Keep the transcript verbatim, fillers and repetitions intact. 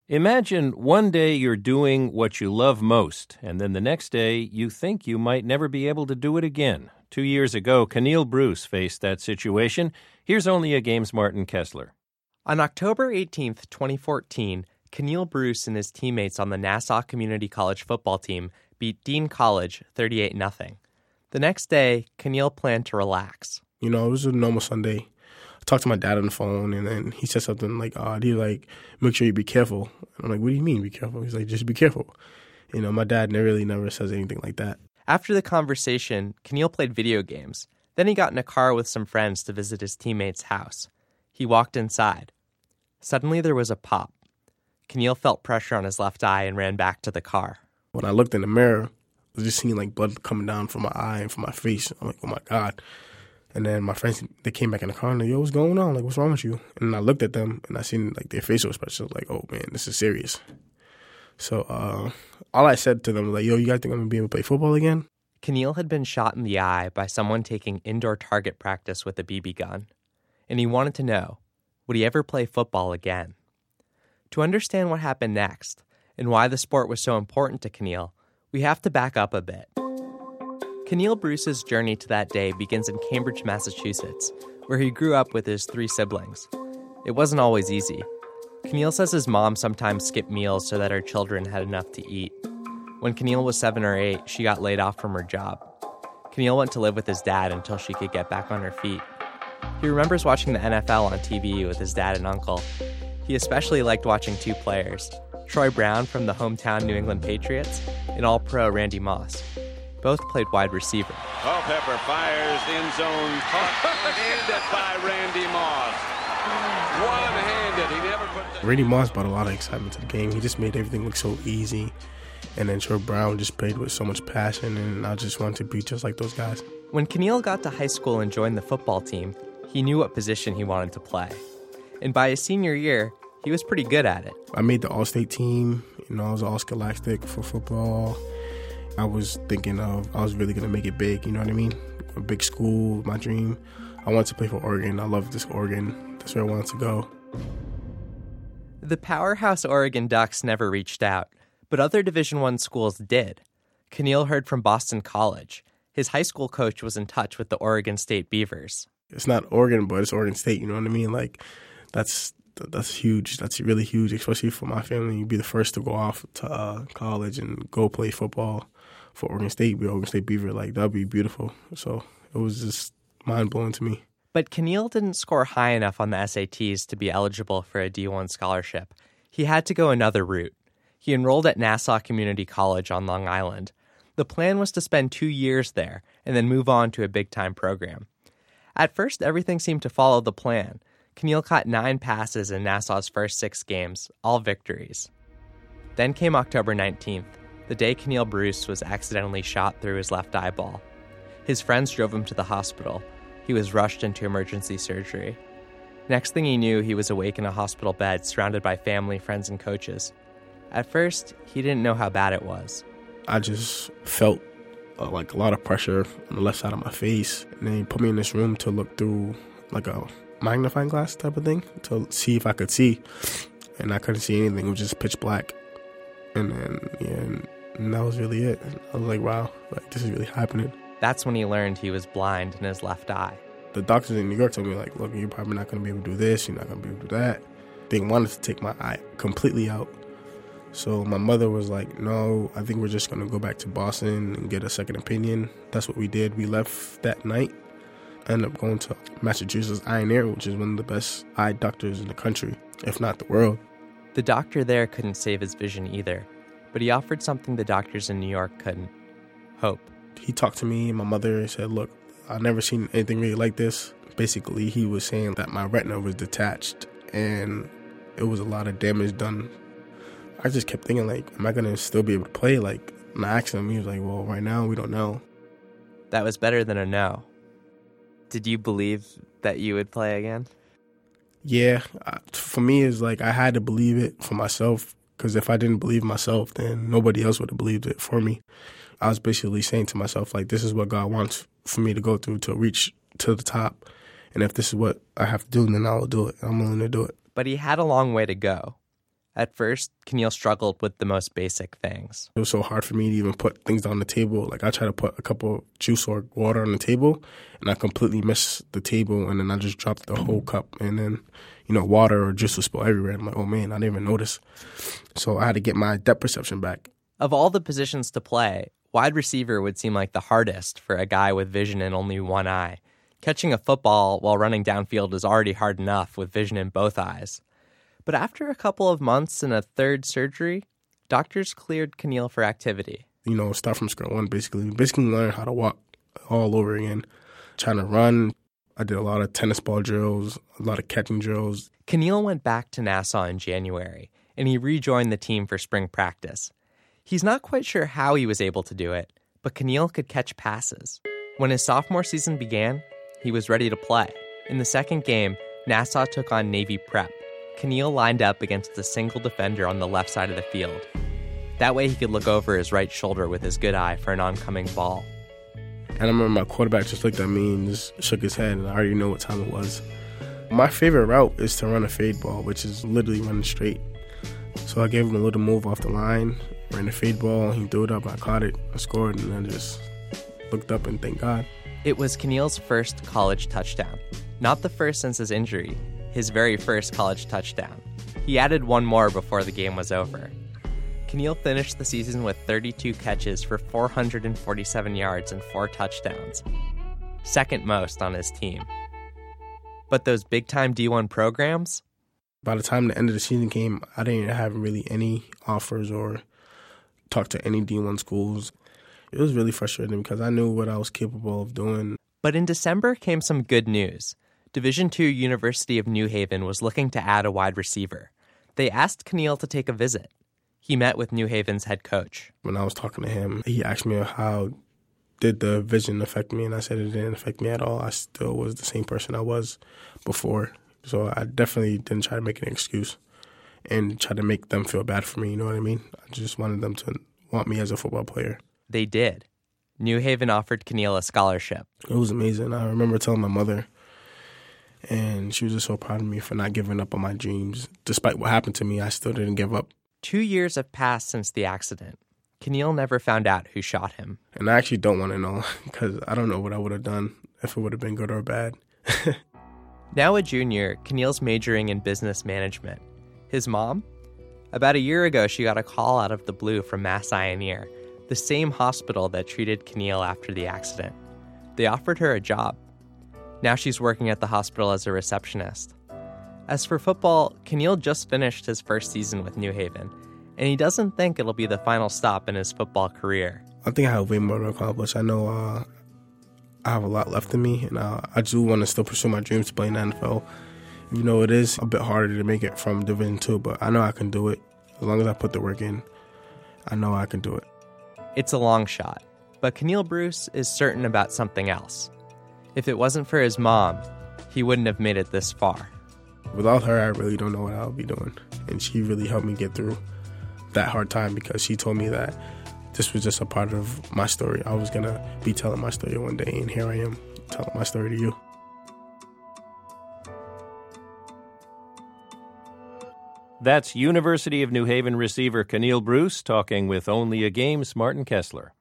Imagine one day you're doing what you love most, and then the next day you think you might never be able to do it again. Two years ago, Keneal Bruce faced that situation. Here's only a game's Martin Kessler. On October eighteenth, twenty fourteen, Keneal Bruce and his teammates on the Nassau Community College football team beat Dean College thirty-eight nothing. The next day, Keneal planned to relax. You know, it was a normal Sunday. I talked to my dad on the phone, and then he said something like, uh, he's like, make sure you be careful. I'm like, what do you mean be careful? He's like, just be careful. You know, my dad really never says anything like that. After the conversation, Keneal played video games. Then he got in a car with some friends to visit his teammate's house. He walked inside. Suddenly there was a pop. Keneal felt pressure on his left eye and ran back to the car. When I looked in the mirror, I was just seeing like blood coming down from my eye and from my face. I'm like, oh my God. And then my friends, they came back in the car and like, yo, what's going on? Like, what's wrong with you? And I looked at them and I seen like their facial expressions. Like, oh man, this is serious. So uh, all I said to them was like, yo, you guys think I'm going to be able to play football again? Keneal had been shot in the eye by someone taking indoor target practice with a B B gun. And he wanted to know, would he ever play football again? To understand what happened next and why the sport was so important to Keneal, we have to back up a bit. Keneal Bruce's journey to that day begins in Cambridge, Massachusetts, where he grew up with his three siblings. It wasn't always easy. Keneal says his mom sometimes skipped meals so that her children had enough to eat. When Keneal was seven or eight, she got laid off from her job. Keneal went to live with his dad until she could get back on her feet. He remembers watching the N F L on T V with his dad and uncle. He especially liked watching two players, Troy Brown from the hometown New England Patriots and All-Pro Randy Moss. Both played wide receiver. Culpepper fires end zone, handed by Randy Moss. One-handed, he never put the... Randy Moss brought a lot of excitement to the game. He just made everything look so easy. And then Troy Brown just played with so much passion, and I just wanted to be just like those guys. When Keneal got to high school and joined the football team, he knew what position he wanted to play. And by his senior year, he was pretty good at it. I made the All-State team. You know, I was all-scholastic for football. I was thinking of, I was really going to make it big, you know what I mean? A big school, my dream. I wanted to play for Oregon. I love this Oregon. That's where I wanted to go. The powerhouse Oregon Ducks never reached out, but other Division I schools did. Keneal heard from Boston College. His high school coach was in touch with the Oregon State Beavers. It's not Oregon, but it's Oregon State, you know what I mean? Like, that's that's huge. That's really huge, especially for my family. You'd be the first to go off to uh, college and go play football for Oregon State, be Oregon State Beaver. Like, that would be beautiful. So it was just mind-blowing to me. But Keneal didn't score high enough on the S A Ts to be eligible for a D one scholarship. He had to go another route. He enrolled at Nassau Community College on Long Island. The plan was to spend two years there and then move on to a big-time program. At first, everything seemed to follow the plan. Keneal caught nine passes in Nassau's first six games, all victories. Then came October nineteenth, the day Keneal Bruce was accidentally shot through his left eyeball. His friends drove him to the hospital. He was rushed into emergency surgery. Next thing he knew, he was awake in a hospital bed, surrounded by family, friends, and coaches. At first, he didn't know how bad it was. I just felt uh, like a lot of pressure on the left side of my face. And then he put me in this room to look through like a magnifying glass type of thing to see if I could see. And I couldn't see anything. It was just pitch black. And then, yeah, and, and that was really it. I was like, wow, like this is really happening. That's when he learned he was blind in his left eye. The doctors in New York told me, like, look, you're probably not going to be able to do this. You're not going to be able to do that. They wanted to take my eye completely out. So my mother was like, no, I think we're just going to go back to Boston and get a second opinion. That's what we did. We left that night. I ended up going to Massachusetts Eye and Ear, which is one of the best eye doctors in the country, if not the world. The doctor there couldn't save his vision either, but he offered something the doctors in New York couldn't: hope. He talked to me and my mother and said, look, I've never seen anything really like this. Basically, he was saying that my retina was detached and it was a lot of damage done. I just kept thinking, like, am I going to still be able to play? Like, and I asked him, he was like, well, right now, we don't know. That was better than a no. Did you believe that you would play again? Yeah. For me, it's like I had to believe it for myself, because if I didn't believe myself, then nobody else would have believed it for me. I was basically saying to myself, like, this is what God wants for me to go through to reach to the top. And if this is what I have to do, then I will do it. I'm willing to do it. But he had a long way to go. At first, Keneal struggled with the most basic things. It was so hard for me to even put things on the table. Like, I try to put a cup of juice or water on the table, and I completely miss the table, and then I just dropped the whole cup, and then, you know, water or juice will spill everywhere. I'm like, oh, man, I didn't even notice. So I had to get my depth perception back. Of all the positions to play, wide receiver would seem like the hardest for a guy with vision in only one eye. Catching a football while running downfield is already hard enough with vision in both eyes. But after a couple of months and a third surgery, doctors cleared Keneal for activity. You know, start from square one, basically. Basically learn how to walk all over again. Trying to run. I did a lot of tennis ball drills, a lot of catching drills. Keneal went back to Nassau in January, and he rejoined the team for spring practice. He's not quite sure how he was able to do it, but Keneal could catch passes. When his sophomore season began, he was ready to play. In the second game, Nassau took on Navy Prep. Keneal lined up against a single defender on the left side of the field. That way he could look over his right shoulder with his good eye for an oncoming ball. And I remember my quarterback just looked at me and just shook his head, and I already know what time it was. My favorite route is to run a fade ball, which is literally running straight. So I gave him a little move off the line, ran a fade ball, he threw it up, I caught it, I scored, and I just looked up and thank God. It was Keneal's first college touchdown. Not the first since his injury, his very first college touchdown. He added one more before the game was over. Keneal finished the season with thirty-two catches for four hundred forty-seven yards and four touchdowns, second most on his team. But those big-time D one programs? By the time the end of the season came, I didn't have really any offers or talk to any D one schools. It was really frustrating because I knew what I was capable of doing. But in December came some good news. Division two University of New Haven was looking to add a wide receiver. They asked Keneal to take a visit. He met with New Haven's head coach. When I was talking to him, he asked me how did the vision affect me, and I said it didn't affect me at all. I still was the same person I was before. So I definitely didn't try to make an excuse and try to make them feel bad for me, you know what I mean? I just wanted them to want me as a football player. They did. New Haven offered Keneal a scholarship. It was amazing. I remember telling my mother, and she was just so proud of me for not giving up on my dreams. Despite what happened to me, I still didn't give up. Two years have passed since the accident. Keneal never found out who shot him. And I actually don't want to know because I don't know what I would have done, if it would have been good or bad. Now a junior, Keneal's majoring in business management. His mom? About a year ago, she got a call out of the blue from Mass Eye and Ear, the same hospital that treated Keneal after the accident. They offered her a job. Now she's working at the hospital as a receptionist. As for football, Keneal just finished his first season with New Haven, and he doesn't think it'll be the final stop in his football career. I think I have way more to accomplish. I know uh, I have a lot left in me, and uh, I do want to still pursue my dreams to play in the N F L. You know, it is a bit harder to make it from Division two, but I know I can do it. As long as I put the work in, I know I can do it. It's a long shot, but Keneal Bruce is certain about something else. If it wasn't for his mom, he wouldn't have made it this far. Without her, I really don't know what I would be doing. And she really helped me get through that hard time because she told me that this was just a part of my story. I was going to be telling my story one day, and here I am telling my story to you. That's University of New Haven receiver Keneal Bruce talking with Only a Game's Martin Kessler.